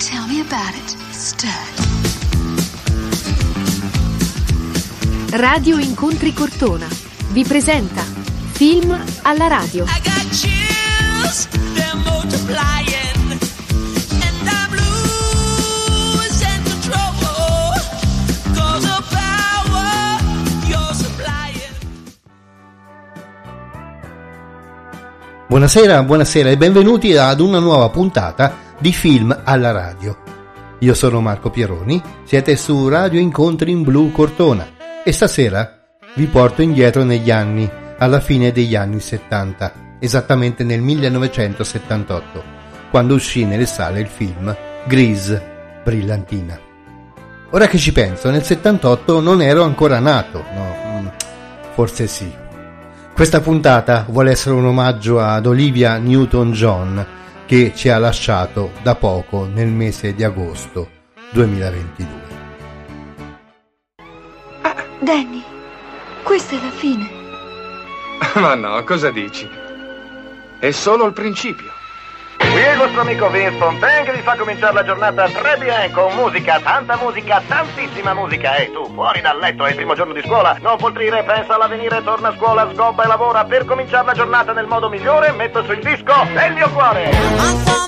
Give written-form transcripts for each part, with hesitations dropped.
Tell me about it, Stud. Radio Incontri Cortona vi presenta Film alla radio. I got chills, they're multiplying, and I'm losing control, 'cause the power you're supplying. Buonasera e benvenuti ad una nuova puntata di Film alla radio. Io sono Marco Pieroni, siete su Radio Incontri in Blu Cortona e stasera vi porto indietro negli anni, alla fine degli anni 70, esattamente nel 1978, quando uscì nelle sale il film Grease, Brillantina. Ora che ci penso, nel 78 non ero ancora nato, no, forse sì. Questa puntata vuole essere un omaggio ad Olivia Newton-John, che ci ha lasciato da poco nel mese di agosto 2022. Danny, questa è la fine. Ma no, cosa dici? È solo il principio. Qui è il vostro amico Winston Tang che vi fa cominciare la giornata très bien, con musica, tanta musica, tantissima musica. E tu, fuori dal letto, è il primo giorno di scuola, non poltrire, pensa all'avvenire, torna a scuola, sgobba e lavora. Per cominciare la giornata nel modo migliore, metto sul disco del mio cuore.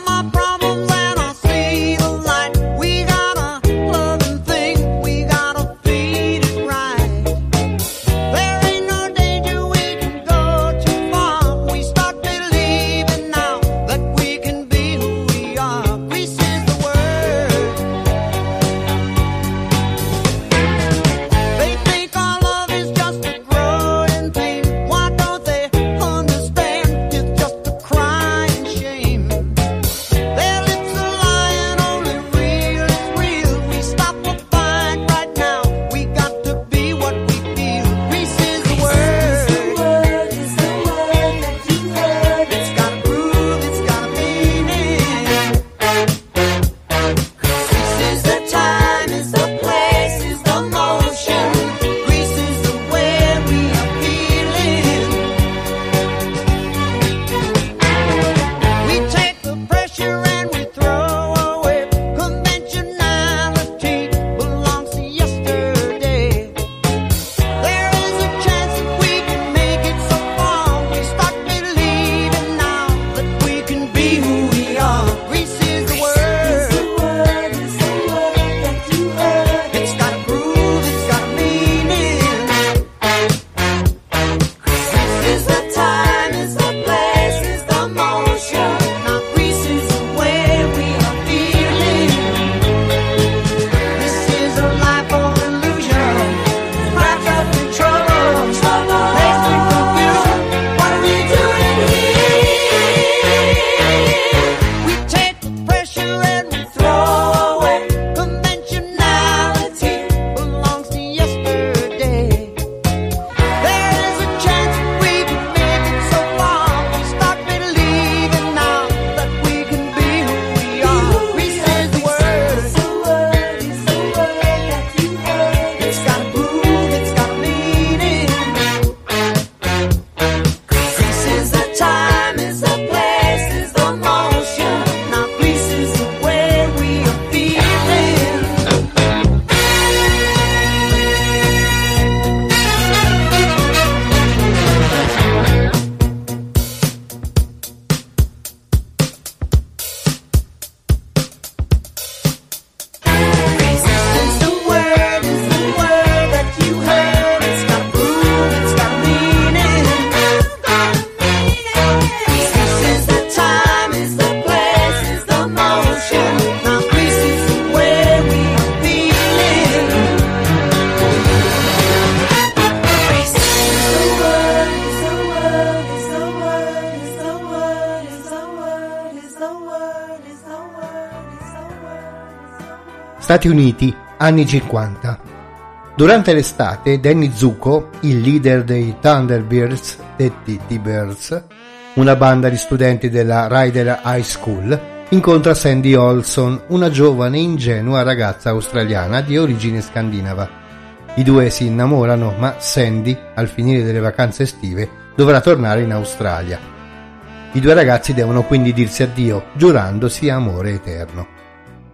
Stati Uniti, anni 50. Durante l'estate, Danny Zuko, il leader dei Thunderbirds, detti T-Birds, una banda di studenti della Ryder High School, incontra Sandy Olson, una giovane e ingenua ragazza australiana di origine scandinava. I due si innamorano, ma Sandy, al finire delle vacanze estive, dovrà tornare in Australia. I due ragazzi devono quindi dirsi addio, giurandosi amore eterno.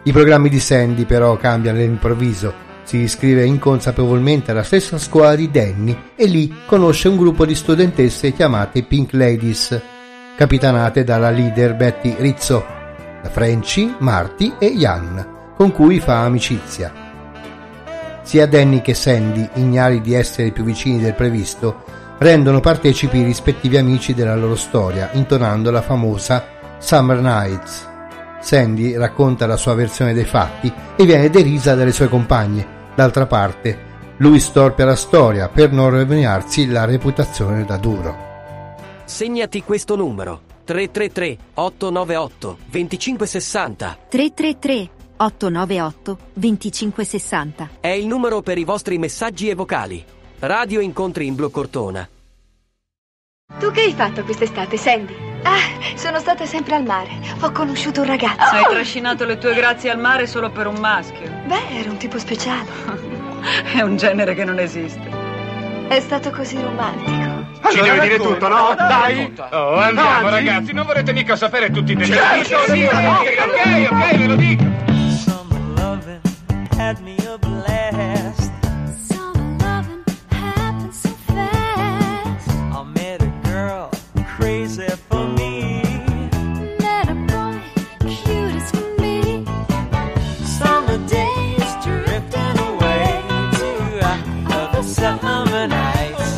I programmi di Sandy però cambiano all'improvviso. Si iscrive inconsapevolmente alla stessa scuola di Danny e lì conosce un gruppo di studentesse chiamate Pink Ladies, capitanate dalla leader Betty Rizzo, da Frenchy, Marty e Jan, con cui fa amicizia. Sia Danny che Sandy, ignari di essere più vicini del previsto, rendono partecipi i rispettivi amici della loro storia, intonando la famosa Summer Nights. Sandy racconta la sua versione dei fatti e viene derisa dalle sue compagne. D'altra parte, lui storpia la storia per non rovinarsi la reputazione da duro. Segnati questo numero: 333-898-2560. 333-898-2560. È il numero per i vostri messaggi e vocali. Radio Incontri in Blu Cortona. Tu che hai fatto quest'estate, Sandy? Sono stata sempre al mare. Ho conosciuto un ragazzo. Hai trascinato le tue grazie al mare solo per un maschio. Beh, era un tipo speciale. È un genere che non esiste. È stato così romantico. Ci devi dire tutto, no? Dai! Oh, andiamo, ragazzi, non vorrete mica sapere tutti i dettagli. Ok, ve lo dico. Summer loving had me a blast. Summer loving happened so fast. I met a girl crazy for me. Met a boy cute as can be. Summer days drifting away to other summer nights.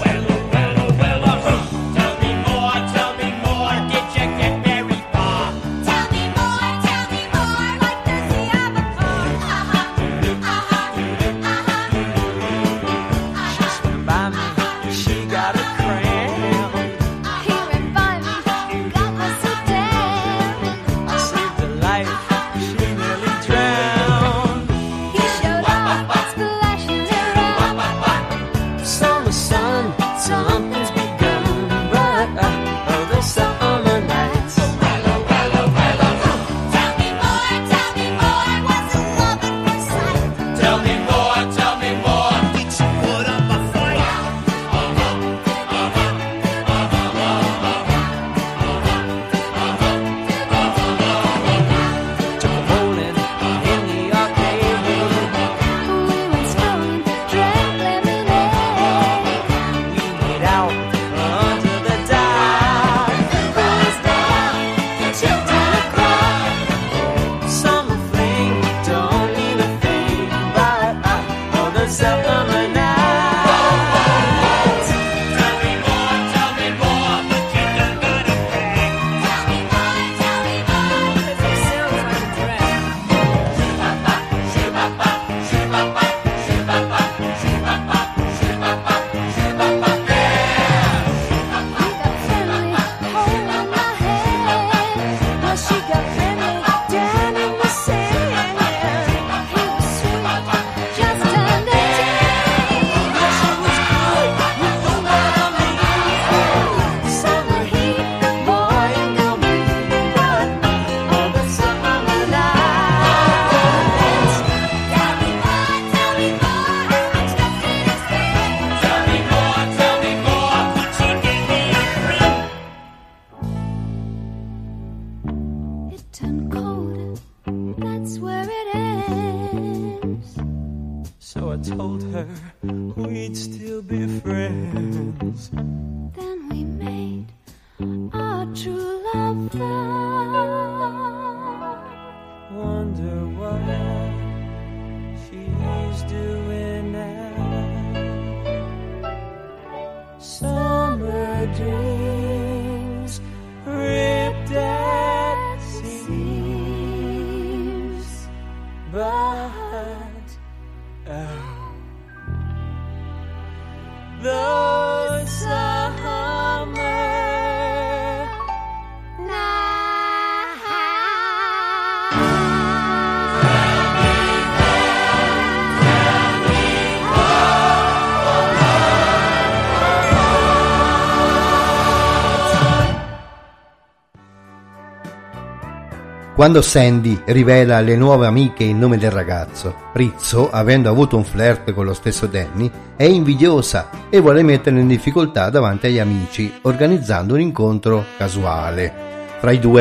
Quando Sandy rivela alle nuove amiche il nome del ragazzo, Rizzo, avendo avuto un flirt con lo stesso Danny, è invidiosa e vuole metterlo in difficoltà davanti agli amici, organizzando un incontro casuale fra i due.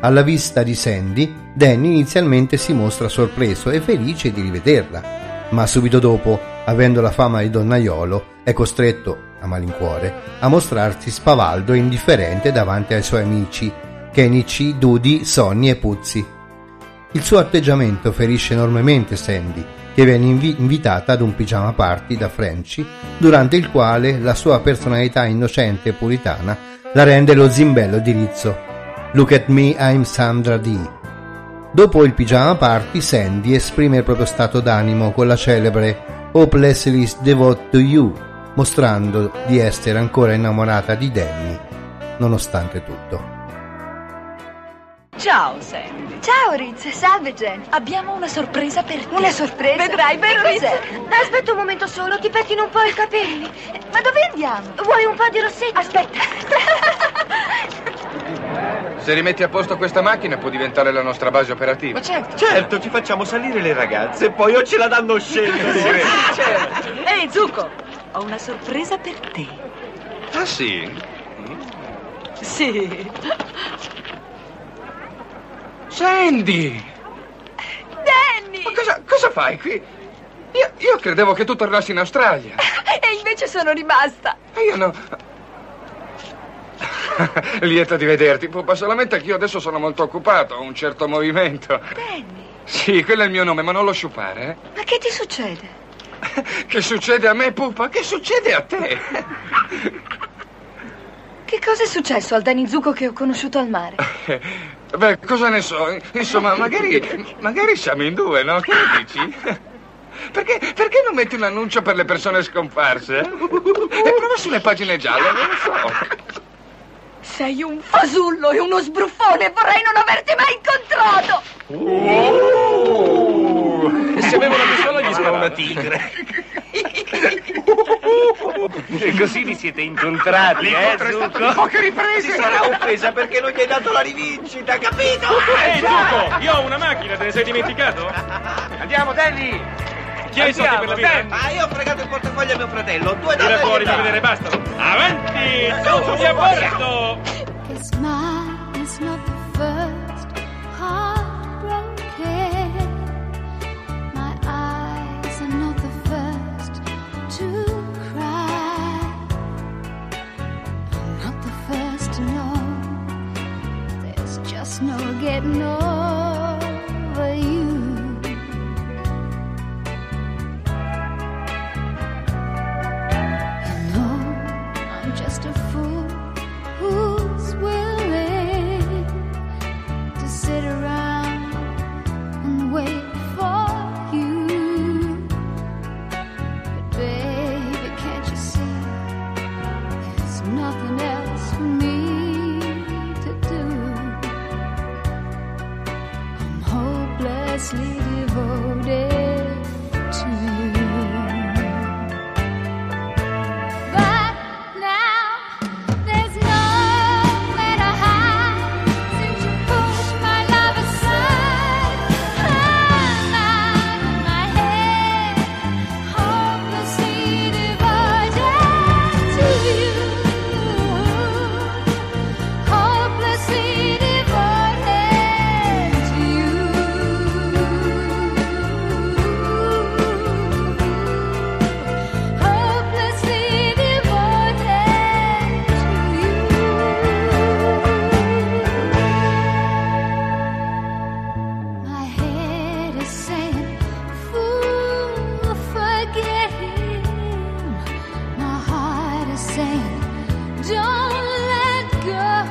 Alla vista di Sandy, Danny inizialmente si mostra sorpreso e felice di rivederla, ma subito dopo, avendo la fama di donnaiolo, è costretto, a malincuore, a mostrarsi spavaldo e indifferente davanti ai suoi amici, Kenichi, Dudi, Sonny e Puzzi. Il suo atteggiamento ferisce enormemente Sandy, che viene invitata ad un pigiama party da Frenchy, durante il quale la sua personalità innocente e puritana la rende lo zimbello di Rizzo. Look at me, I'm Sandra Dee. Dopo il pigiama party, Sandy esprime il proprio stato d'animo con la celebre Hopelessly Devoted to You, mostrando di essere ancora innamorata di Danny, nonostante tutto. Ciao, Sandy. Ciao, Riz. Salve, Jen. Abbiamo una sorpresa per te. Una sorpresa? Vedrai, vero, Riz? Aspetta un momento solo, ti pettino un po' i capelli. Ma dove andiamo? Vuoi un po' di rossetto? Aspetta. Se rimetti a posto questa macchina può diventare la nostra base operativa. Ma certo, ci facciamo salire le ragazze e poi o ce la danno scendere. Certo. Ehi, Zucco, ho una sorpresa per te. Ah, sì? Sì. Sandy! Danny! Ma cosa fai qui? Io credevo che tu tornassi in Australia. E invece sono rimasta. Io no. Lieta di vederti, pupa, solamente che io adesso sono molto occupato, ho un certo movimento. Danny! Sì, quello è il mio nome, ma non lo sciupare, eh? Ma che ti succede? Che succede a me, pupa? Che succede a te? Che cosa è successo al Danny Zucco che ho conosciuto al mare? Beh, cosa ne so? Insomma, magari siamo in due, no? Che ne dici? Perché non metti un annuncio per le persone scomparse? E prova sulle pagine gialle, non lo so. Sei un fasullo e uno sbruffone, vorrei non averti mai incontrato! Se aveva una pistola gli spara una tigre. E così vi siete incontrati, Zucco? Poche riprese! Si sarà offesa perché non gli hai dato la rivincita, capito? Ehi, Zucco, io ho una macchina, te ne sei dimenticato? Andiamo, Danny! Chi hai i soldi per la benzina? Ah, io ho fregato il portafoglio a mio fratello. 2 Tira fuori per vedere, bastano. Avanti, tutti a bordo! His mind is not the first heartbroken. My eyes are not the first to cry. I'm not the first to know. There's just no getting over you. You know, I'm just a fool who's willing to sit around and wait for you. But baby, can't you see there's nothing else for me to do? I'm hopelessly devoted to you. But now there's nowhere to hide since you pushed my love aside. I'm out of my head, hopelessly devoted to you. Hopelessly devoted to you. Hopelessly devoted to you. My head is saying, fool, forget him. My heart is saying, don't let go.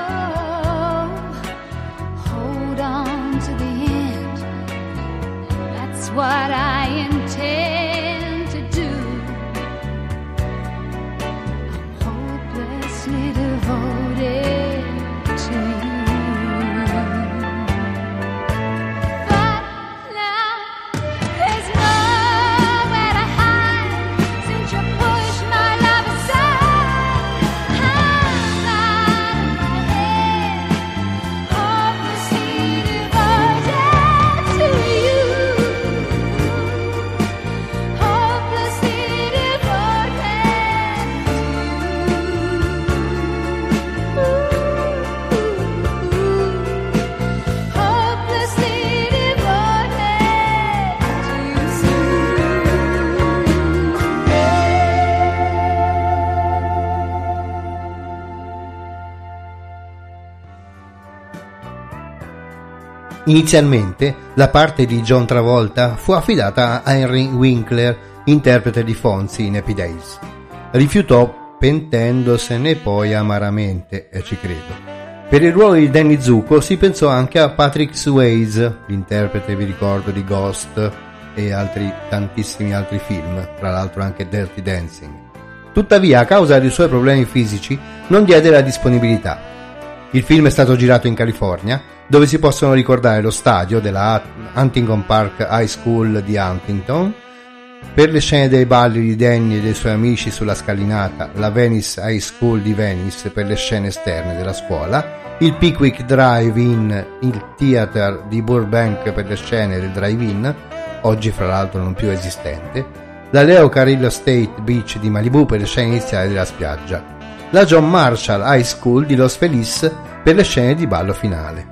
Hold on to the end. That's what I intend to do. I'm hopelessly devoted to you. But now there's nowhere to hide since you pushed my love aside. I'm out of my head, hopelessly devoted to you. Inizialmente la parte di John Travolta fu affidata a Henry Winkler, interprete di Fonzie in Happy Days. Rifiutò pentendosene poi amaramente, e ci credo. Per il ruolo di Danny Zuko si pensò anche a Patrick Swayze, l'interprete, vi ricordo, di Ghost e tantissimi altri film, tra l'altro anche Dirty Dancing. Tuttavia, a causa dei suoi problemi fisici, non diede la disponibilità. Il film è stato girato in California, dove si possono ricordare lo stadio della Huntington Park High School di Huntington, per le scene dei balli di Danny e dei suoi amici sulla scalinata, la Venice High School di Venice per le scene esterne della scuola, il Pickwick Drive-In, il Theater di Burbank per le scene del drive-in, oggi fra l'altro non più esistente, la Leo Carrillo State Beach di Malibu per le scene iniziali della spiaggia, la John Marshall High School di Los Feliz per le scene di ballo finale.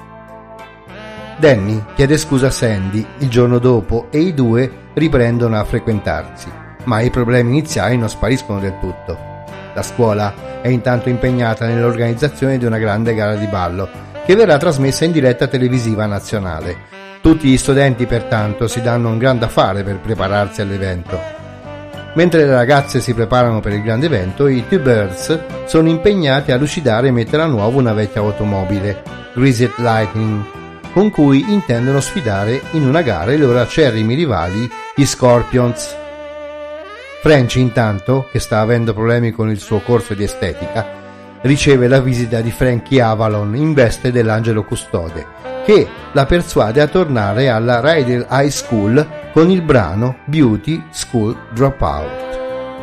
Danny chiede scusa a Sandy il giorno dopo e i due riprendono a frequentarsi, ma i problemi iniziali non spariscono del tutto. La scuola è intanto impegnata nell'organizzazione di una grande gara di ballo che verrà trasmessa in diretta televisiva nazionale. Tutti gli studenti pertanto si danno un gran da fare per prepararsi all'evento. Mentre le ragazze si preparano per il grande evento, i Two Birds sono impegnati a lucidare e mettere a nuovo una vecchia automobile, Greased Lightning, con cui intendono sfidare in una gara i loro acerrimi rivali, gli Scorpions. French, intanto, che sta avendo problemi con il suo corso di estetica, riceve la visita di Frankie Avalon in veste dell'angelo custode, che la persuade a tornare alla Rydell High School con il brano Beauty School Dropout.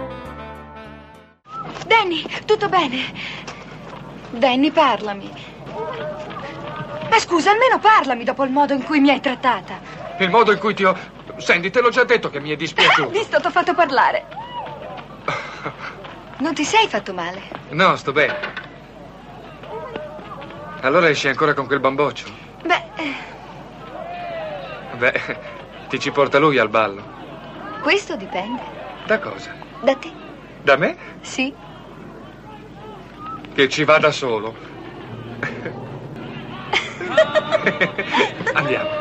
Danny, tutto bene? Danny, parlami. Ma scusa, almeno parlami dopo il modo in cui mi hai trattata. Il modo in cui ti ho... Sandy, te l'ho già detto che mi è dispiaciuto. Visto, t'ho fatto parlare. Non ti sei fatto male? No, sto bene. Allora esci ancora con quel bamboccio? Beh, ti ci porta lui al ballo. Questo dipende. Da cosa? Da te. Da me? Sì. Che ci vada solo. Andiamo.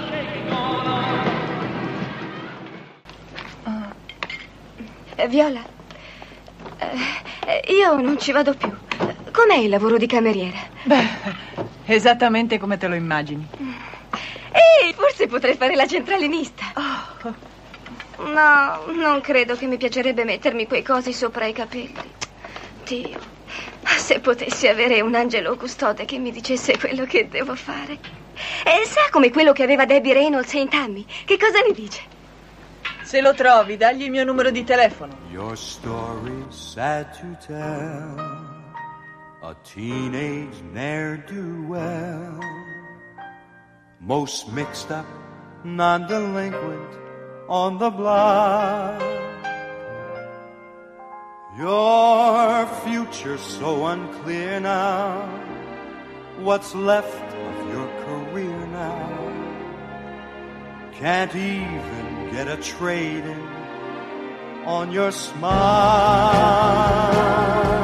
Viola, io non ci vado più. Com'è il lavoro di cameriere? Beh, esattamente come te lo immagini. Ehi, forse potrei fare la centralinista. No, non credo che mi piacerebbe mettermi quei cosi sopra i capelli. Dio, se potessi avere un angelo custode che mi dicesse quello che devo fare. Sa come quello che aveva Debbie Reynolds in Tammy? Che cosa ne dice? Se lo trovi, dagli il mio numero di telefono. Your story sad to tell, a teenage ne'er-do-well, most mixed up, non-delinquent on the block. Your future so unclear now, what's left of your career now? Can't even get a trade-in on your smile.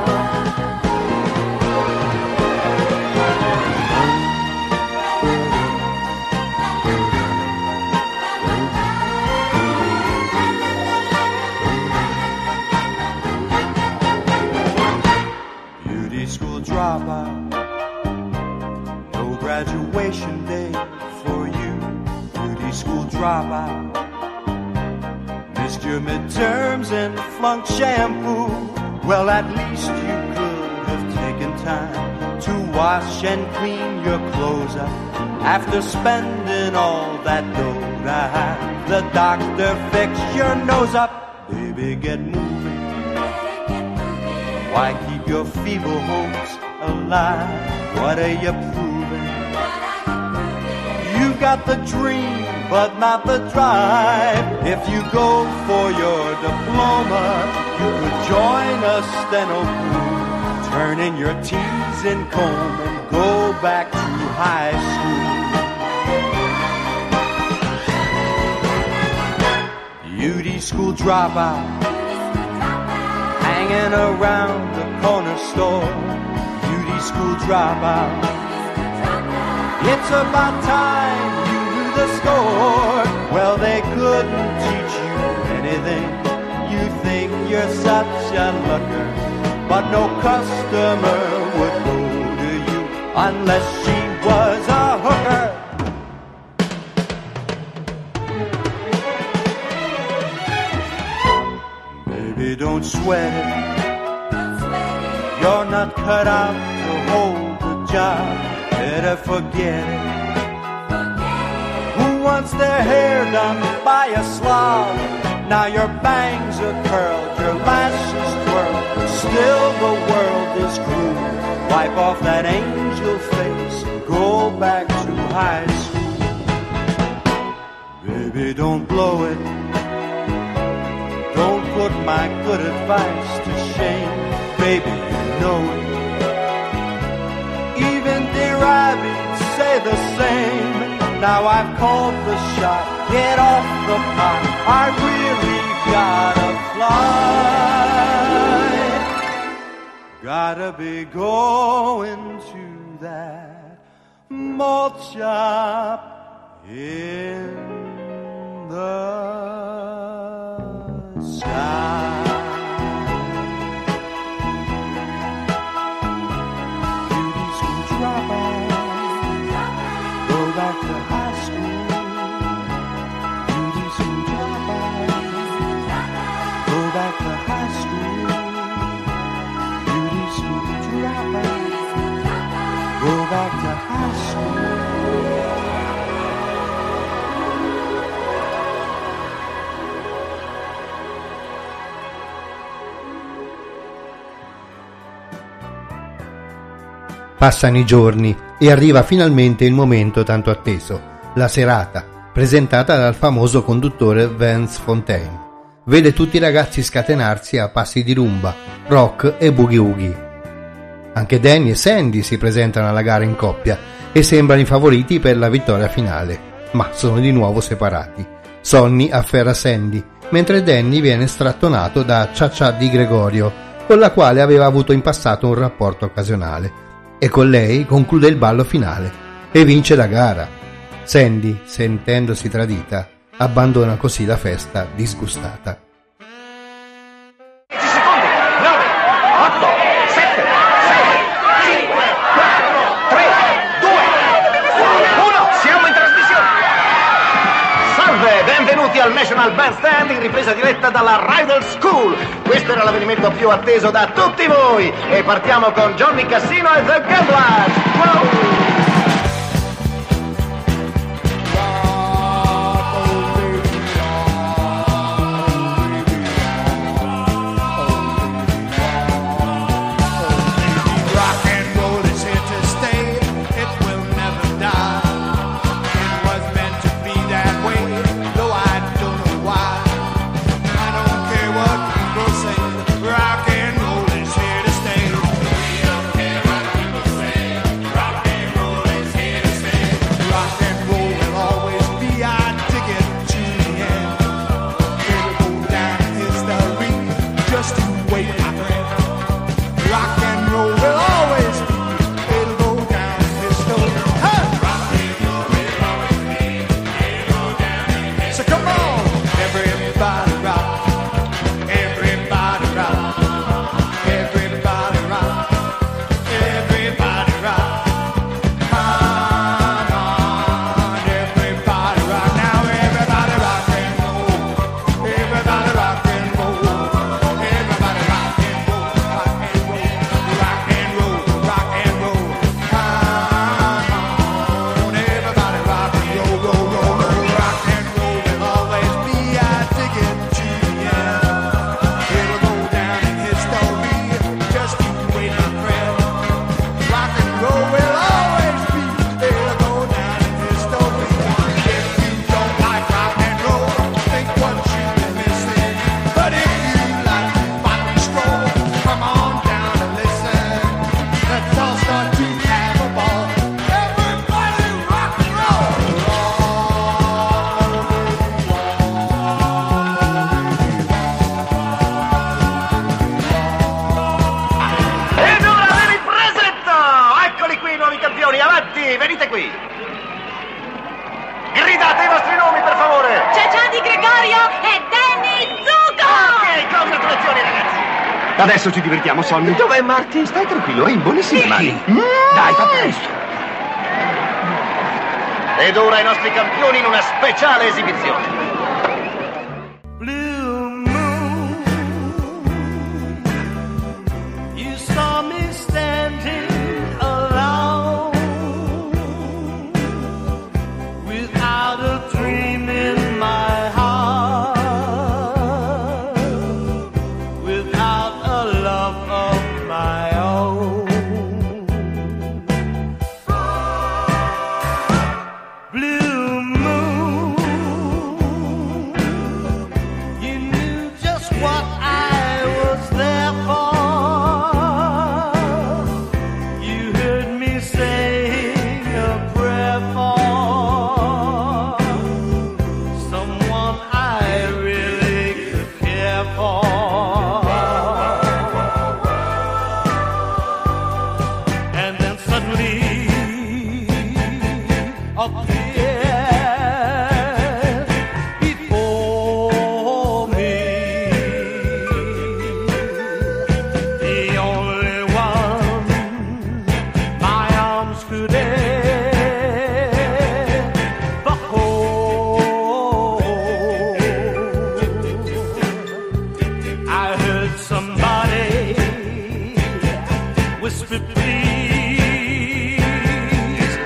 Beauty school dropout, no graduation day for you. Beauty school dropout, missed your midterms and flunked shampoo. Well, at least you could have taken time to wash and clean your clothes up after spending all that dough to have the doctor fix your nose up. Baby, get moving. Why keep your feeble hopes alive? What are you proving? You've got the dream, but not the drive. If you go for your diploma, you could join a steno crew, turn in your T's and comb and go back to high school. Beauty school dropout, hanging around the corner store. Beauty school dropout, It's about time you knew the score. Well, they couldn't teach you anything. You think you're such a looker, but no customer would go to you unless she was a hooker. Baby, don't sweat it. You're not cut out to hold the job. Better forget it. Who wants their hair done by a slob? Now your bangs are curled, your lashes twirl. Still the world is cruel. Wipe off that angel face. Go back to high school. Baby, don't blow it. Don't put my good advice to shame. Baby, you know it. Even dear rabbits say the same. Now I've called the shot. Get off the pot. I really gotta fly. Gotta be going to that malt shop in the sky. Passano i giorni e arriva finalmente il momento tanto atteso, la serata, presentata dal famoso conduttore Vance Fontaine. Vede tutti i ragazzi scatenarsi a passi di rumba, rock e boogie woogie. Anche Danny e Sandy si presentano alla gara in coppia e sembrano i favoriti per la vittoria finale, ma sono di nuovo separati. Sonny afferra Sandy, mentre Danny viene strattonato da Cha-Cha Di Gregorio, con la quale aveva avuto in passato un rapporto occasionale, e con lei conclude il ballo finale e vince la gara. Sandy, sentendosi tradita, abbandona così la festa disgustata. 10 secondi, 9, 8, 7, 6, 5, 4, 3, 2, 1, siamo in trasmissione. Salve, benvenuti al National Bandstand in ripresa diretta dalla Rider School. Questo era l'avvenimento più atteso da tutti voi e partiamo con Johnny Cassino e The Gamblers. Wow! Rock and roll is here to stay. We don't care what people say. Rock Eccoli qui i nuovi campioni, avanti, venite qui. Gridate i vostri nomi, per favore. C'è Gianni Gregorio e Danny Zucco! Ok, congratulazioni, ragazzi. Adesso ci divertiamo, Sonny. Dov'è Marty? Stai tranquillo, è in buonissime mani. Dai, fa presto. Ed ora i nostri campioni in una speciale esibizione. Blue moon, you saw me standing alone, without a dream in my heart, without a love of my own. Blue moon, you knew just what I was there for. You heard me saying a prayer for someone I really could care for. And then suddenly appeared before me, the only one my arms could ever hold. I heard somebody whisper, please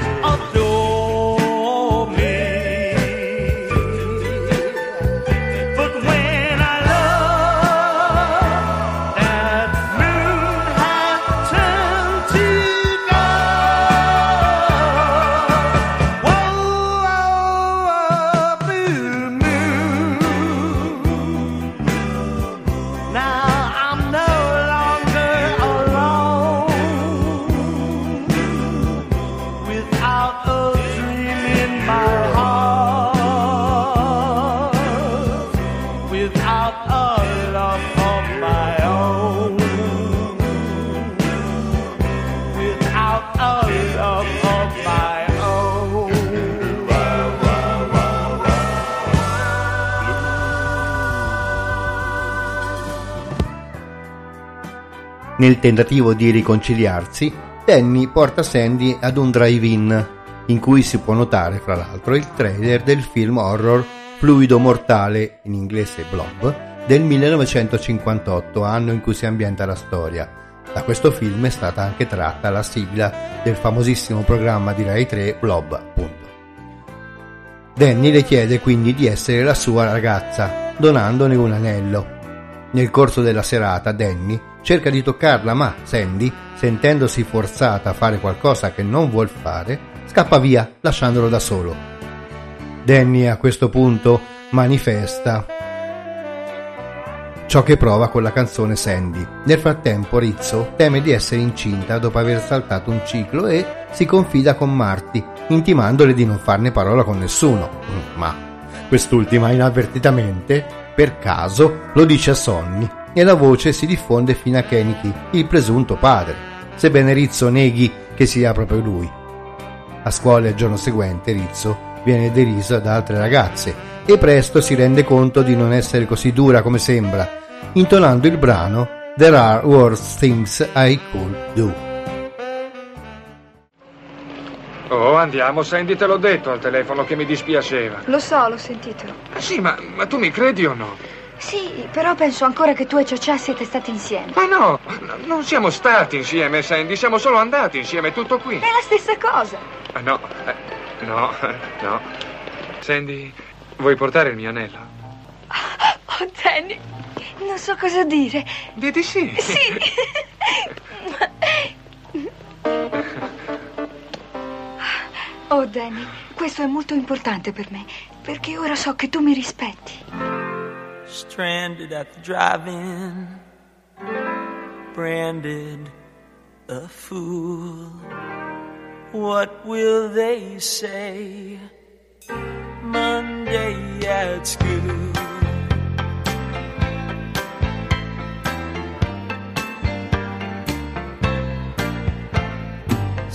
adore me. But when I looked, that moon had turned to gold. Whoa, blue moon. Now I'm no longer alone, without a dream in my heart, without a love of my own, without a love of my own. Nel tentativo di riconciliarsi, Danny porta Sandy ad un drive-in, in cui si può notare, fra l'altro, il trailer del film horror Fluido mortale, in inglese Blob, del 1958, anno in cui si ambienta la storia. Da questo film è stata anche tratta la sigla del famosissimo programma di Rai 3 Blob, appunto. Danny le chiede quindi di essere la sua ragazza, donandone un anello. Nel corso della serata Danny cerca di toccarla, ma Sandy, sentendosi forzata a fare qualcosa che non vuol fare, scappa via lasciandolo da solo. Danny a questo punto manifesta ciò che prova con la canzone Sandy. Nel frattempo Rizzo teme di essere incinta dopo aver saltato un ciclo e si confida con Marty, intimandole di non farne parola con nessuno, ma quest'ultima inavvertitamente, per caso, lo dice a Sonny e la voce si diffonde fino a Kenichi, il presunto padre, sebbene Rizzo neghi che sia proprio lui. A scuola il giorno seguente Rizzo viene deriso da altre ragazze e presto si rende conto di non essere così dura come sembra, intonando il brano There Are Worse Things I Could Do. Oh, andiamo, Sandy, te l'ho detto al telefono che mi dispiaceva. Lo so, l'ho sentito. Sì, ma tu mi credi o no? Sì, però penso ancora che tu e Ciocià siete stati insieme. Ma no, non siamo stati insieme, Sandy, siamo solo andati insieme, tutto qui. È la stessa cosa. No. Sandy, vuoi portare il mio anello? Oh, Danny, non so cosa dire. Di sì. Sì. Oh, Danny, questo è molto importante per me, perché ora so che tu mi rispetti. Stranded at the drive-in, branded a fool. What will they say Monday at school?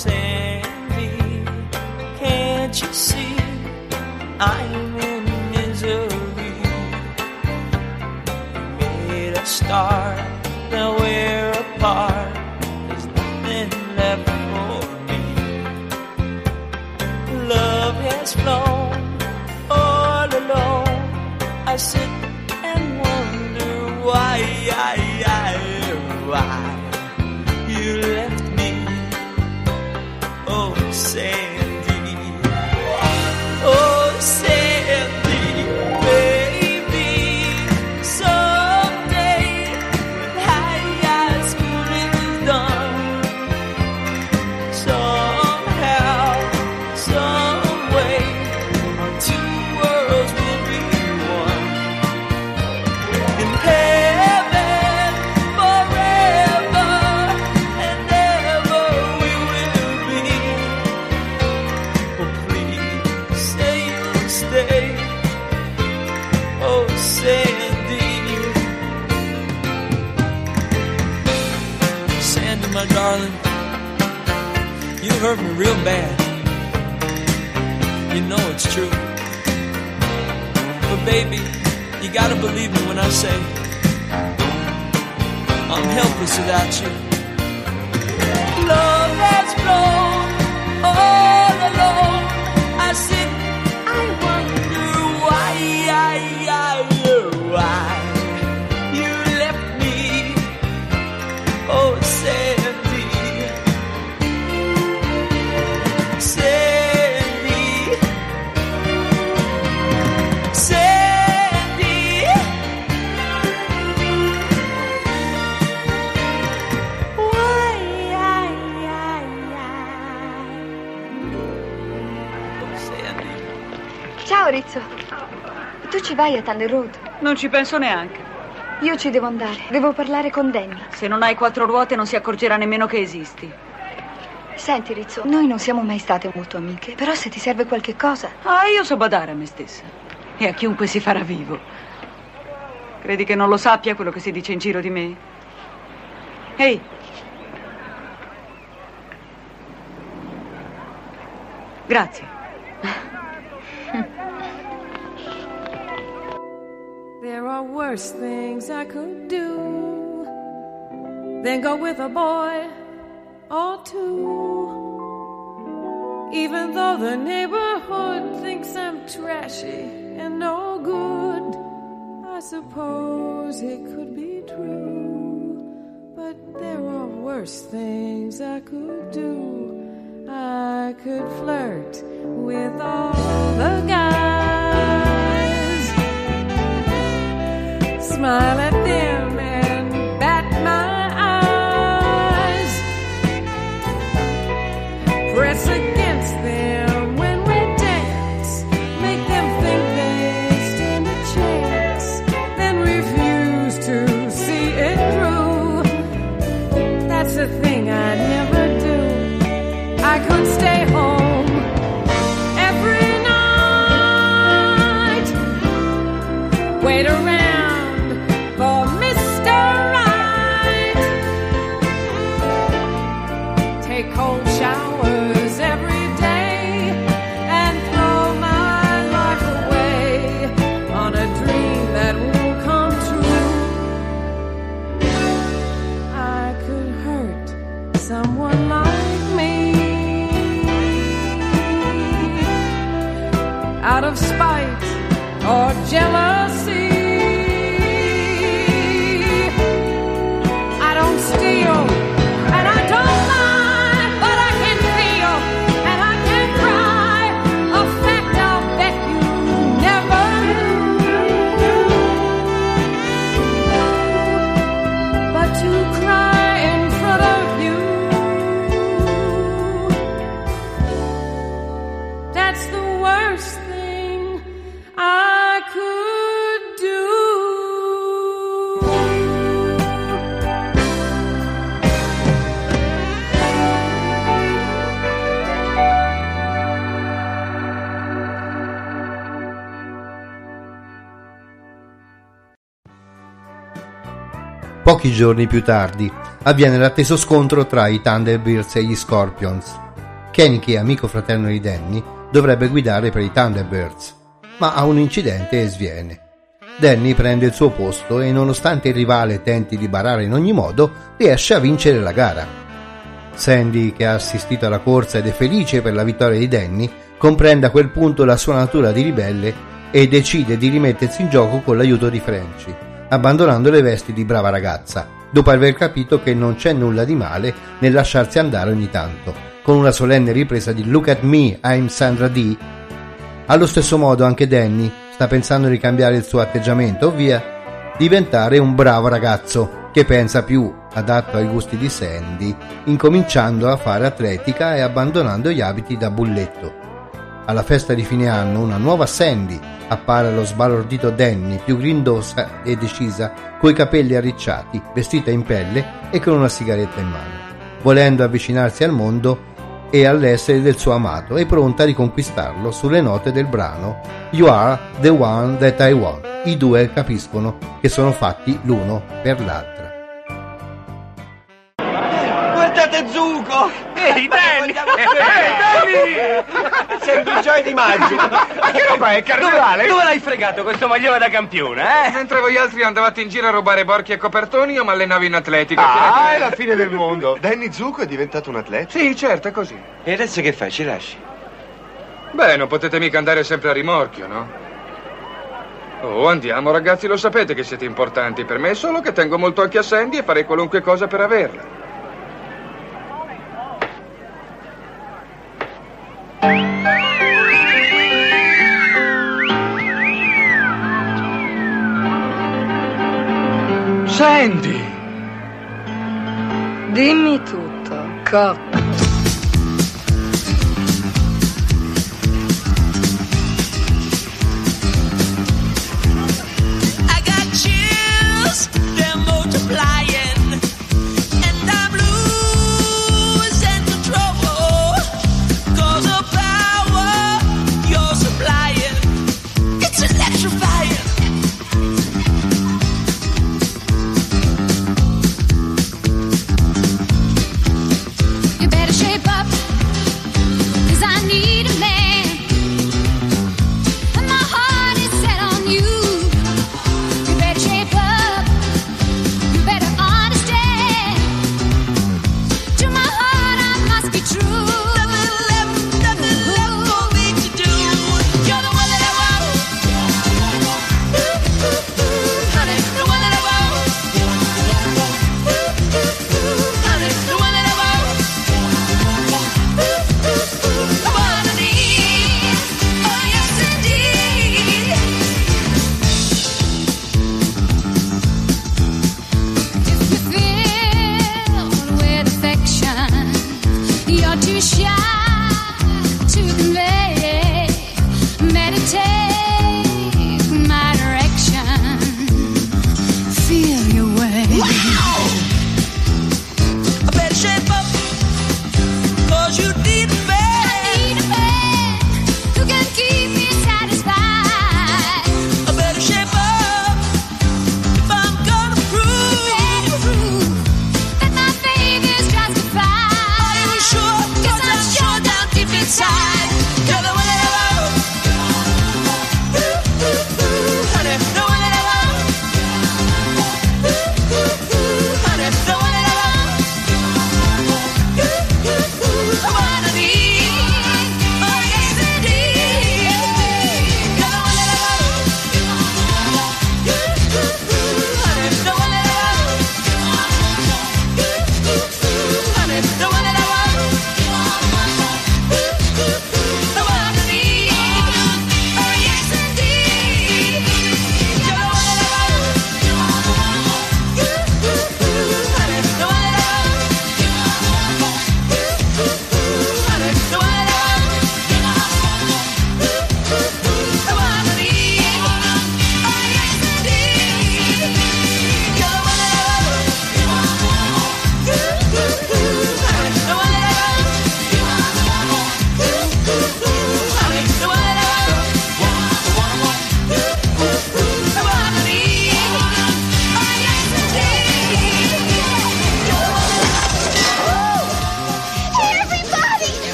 Sandy, can't you see I'm in misery? You made a start, now we're apart. There's nothing left for me. Love has flown all alone. I sit and wonder why you left me. Oh, Sandy, oh, Sandy, baby, someday when high school is done, somehow, some way, our two worlds will be one. In heaven, forever and ever we will be. Oh, please say you'll stay. Oh, Sandy, Sandy, my darling, you hurt me real bad. You know it's true. But baby, you gotta believe me when I say I'm helpless without you. Love has flown all alone. I sit, I wonder why you left me. Oh, Sandy, Sandy, Sandy. Ciao Rizzo. Tu ci vai a Thunder Road? Non ci penso neanche. Io ci devo andare. Devo parlare con Danny. Se non hai quattro ruote non si accorgerà nemmeno che esisti. Senti Rizzo, noi non siamo mai state molto amiche, però se ti serve qualche cosa... Ah, io so badare a me stessa. E a chiunque si farà vivo. Credi che non lo sappia quello che si dice in giro di me? Ehi! Grazie. There are worse things I could do than go with a boy or two. Even though the neighborhood thinks I'm trashy and no good, I suppose it could be true. But there are worse things I could do. I could flirt with all the guys, smile at them and bat my eyes, press against them when we dance, make them think they stand a chance, then refuse to see it through. That's the thing I'd never do. I could stay home every night, wait around for Mr. Right, take cold showers every day, and throw my life away on a dream that won't come true. I could hurt someone like me out of spite or jealousy. I don't steal and I don't lie, but I can feel and I can cry, a fact I'll bet you never knew. But to cry in front of you, that's the worst thing I could do. Pochi giorni più tardi avviene l'atteso scontro tra i Thunderbirds e gli Scorpions. Kenny, che è amico fraterno di Danny, dovrebbe guidare per i Thunderbirds, ma ha un incidente e sviene. Danny prende il suo posto e, nonostante il rivale tenti di barare in ogni modo, riesce a vincere la gara. Sandy, che ha assistito alla corsa ed è felice per la vittoria di Danny, comprende a quel punto la sua natura di ribelle e decide di rimettersi in gioco con l'aiuto di Frenchy, abbandonando le vesti di brava ragazza, dopo aver capito che non c'è nulla di male nel lasciarsi andare ogni tanto, con una solenne ripresa di Look at me, I'm Sandra Dee. Allo stesso modo anche Danny sta pensando di cambiare il suo atteggiamento, ovvia diventare un bravo ragazzo che pensa più adatto ai gusti di Sandy, incominciando a fare atletica e abbandonando gli abiti da bulletto. Alla festa di fine anno una nuova Sandy appare allo sbalordito Danny, più grindosa e decisa, coi capelli arricciati, vestita in pelle e con una sigaretta in mano, volendo avvicinarsi al mondo e all'essere del suo amato e pronta a riconquistarlo sulle note del brano You Are the One That I Want. I due capiscono che sono fatti l'uno per l'altra. Guardate Zuko! Ehi, Danny! Sembri Joy di Maggio! Ma che roba è, carnevale? Dove l'hai fregato questo maglione da campione, eh? Mentre voi altri andavate in giro a rubare borchi e copertoni, io mi allenavo in atletica. Ah, è la fine del mondo. Danny Zuko è diventato un atleta? Sì, certo, è così. E adesso che fai? Ci lasci? Beh, non potete mica andare sempre a rimorchio, no? Oh, andiamo, ragazzi, lo sapete che siete importanti per me, solo che tengo molto occhio a Sandy e farei qualunque cosa per averla. Sandy! Dimmi tutto, cocco. I got chills, they're multiplying, and I'm losing control. 'Cause the power you're supplying, it's electrifying. You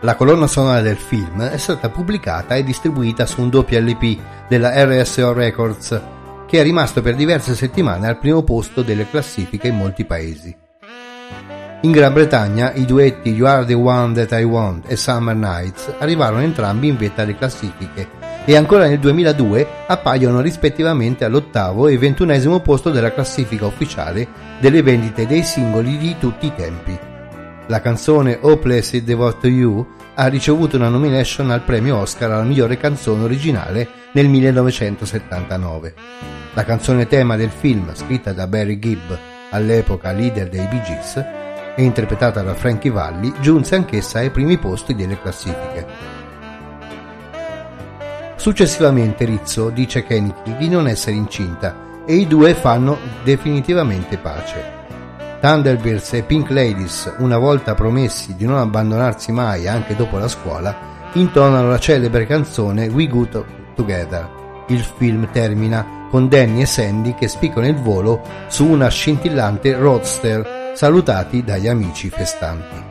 La colonna sonora del film è stata pubblicata e distribuita su un doppio LP della RSO Records, che è rimasto per diverse settimane al primo posto delle classifiche in molti paesi. In Gran Bretagna i duetti You Are the One That I Want e Summer Nights arrivarono entrambi in vetta alle classifiche e ancora nel 2002 appaiono rispettivamente all'8° e 21° posto della classifica ufficiale delle vendite dei singoli di tutti i tempi. La canzone Hopelessly Devoted to You ha ricevuto una nomination al premio Oscar alla migliore canzone originale nel 1979. La canzone tema del film, scritta da Barry Gibb, all'epoca leader dei Bee Gees, e interpretata da Frankie Valli, giunse anch'essa ai primi posti delle classifiche. Successivamente Rizzo dice a Kenichi di non essere incinta e i due fanno definitivamente pace. Thunderbirds e Pink Ladies, una volta promessi di non abbandonarsi mai anche dopo la scuola, intonano la celebre canzone We Go Together. Il film termina con Danny e Sandy che spiccano il volo su una scintillante roadster, salutati dagli amici festanti.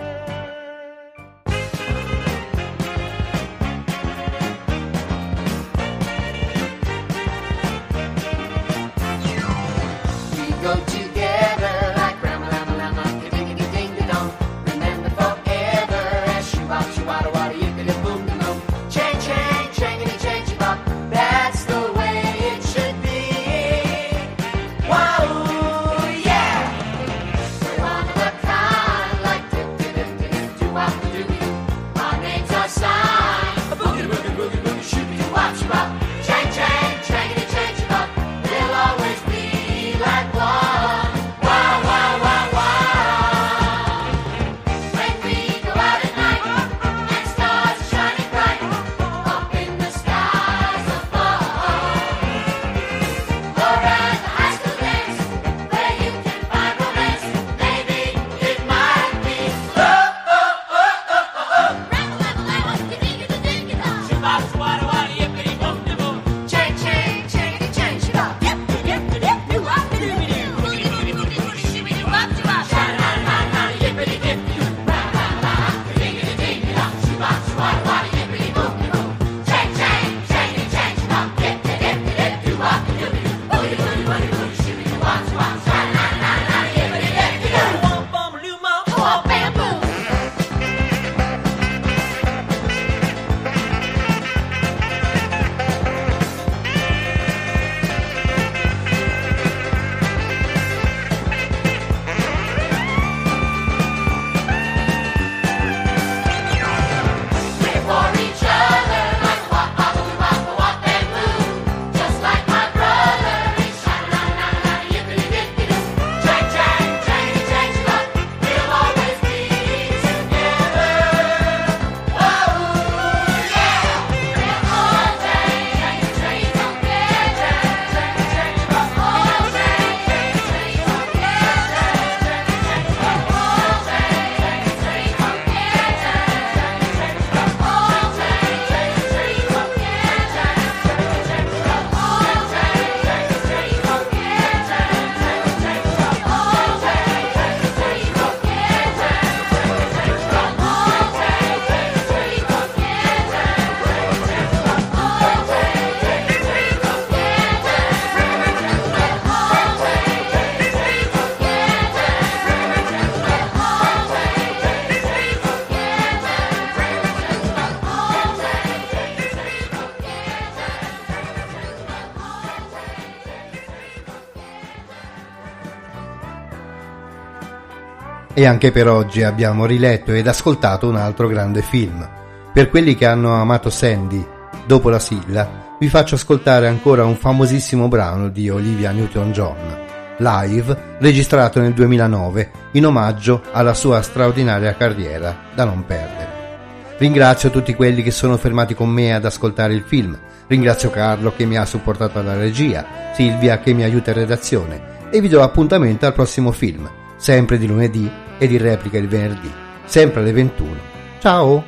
E anche per oggi abbiamo riletto ed ascoltato un altro grande film. Per quelli che hanno amato Sandy, dopo la sigla, vi faccio ascoltare ancora un famosissimo brano di Olivia Newton-John, live, registrato nel 2009, in omaggio alla sua straordinaria carriera, da non perdere. Ringrazio tutti quelli che sono fermati con me ad ascoltare il film. Ringrazio Carlo che mi ha supportato alla regia, Silvia che mi aiuta in redazione, e vi do appuntamento al prossimo film, sempre di lunedì ed in replica il venerdì, sempre alle 21. Ciao!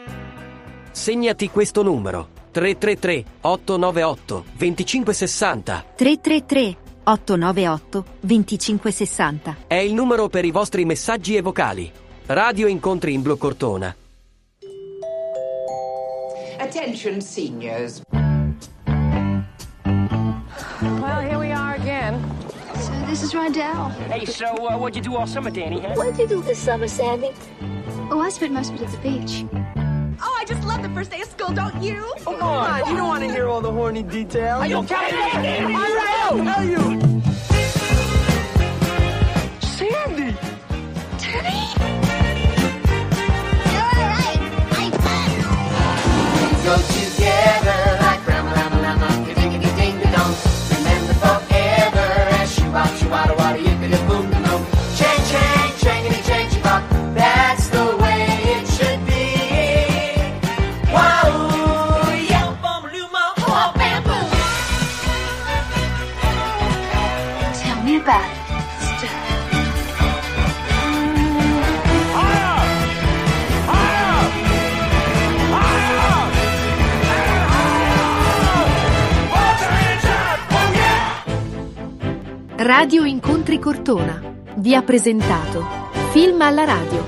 Segnati questo numero: 333-898-2560. 333-898-2560. È il numero per i vostri messaggi e vocali. Radio Incontri in Blu Cortona. Attention, seniors. Well, here we are again. So this is Rydell. Hey, so what'd you do all summer, Danny? Huh? What did you do this summer, Sandy? Oh, I spent most of it at the beach. Oh, I just love the first day of school, don't you? Oh, come on. You don't want to hear all the horny details. Are you okay? Are you? Sandy! Teddy? Go together like rama, ding ding dong. Remember forever as shoo-wada wada yippity boom boom boom. Chang chang changity changey bop. That's the way it should be. Wow, yeah, bum luma, hop bam boom. Tell me about it. Radio Incontri Cortona vi ha presentato Film alla radio.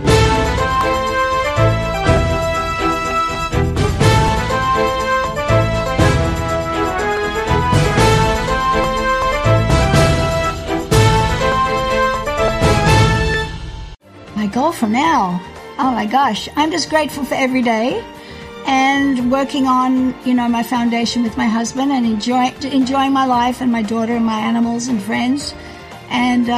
My goal for now, oh my gosh, I'm just grateful for every day and working on, my foundation with my husband and enjoying my life and my daughter and my animals and friends. And,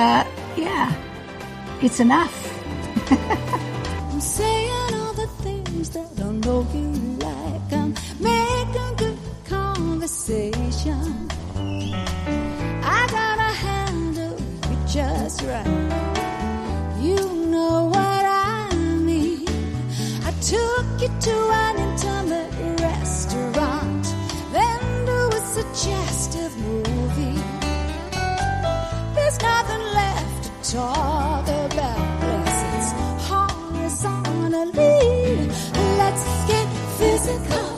it's enough. I'm saying all the things that I know you like. I'm making good conversation. I gotta handle it just right. You know what I mean. I took you to an intimate restaurant, then to a suggestive movie. There's nothing left to talk about. It's horizontally. Let's get physical.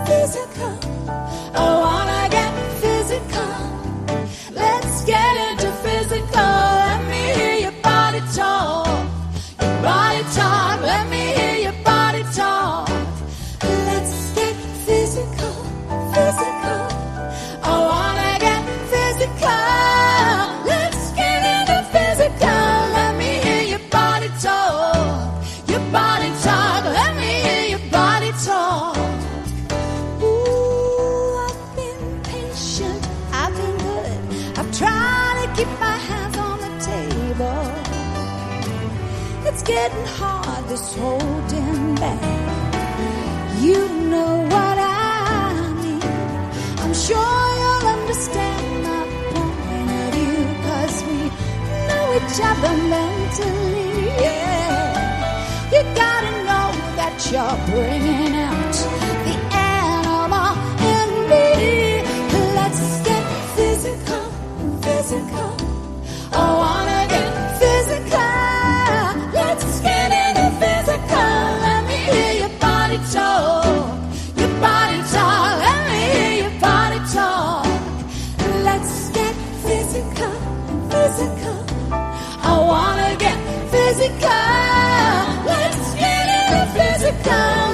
I wanna get physical. Let's get into physical. Let me hear your body talk. Your body talk. Let me hear your body talk. Let's get physical. I wanna get physical. Let's get into physical. Let me hear your body talk. Your body talk. Let me hear your body talk. Ooh, I've been patient. I've been good. I've tried to keep my hands on the table. It's getting hard, this holding back. You know what I mean. I'm sure you'll understand my point of view, 'cause we know each other mentally, yeah. You gotta know that you're bringing out the animal in me. Let's get physical. I wanna get physical. Let's get into physical. Let me hear your body talk. Your body talk. Let me hear your body talk. Let's get physical. I wanna get physical. Let's get into physical.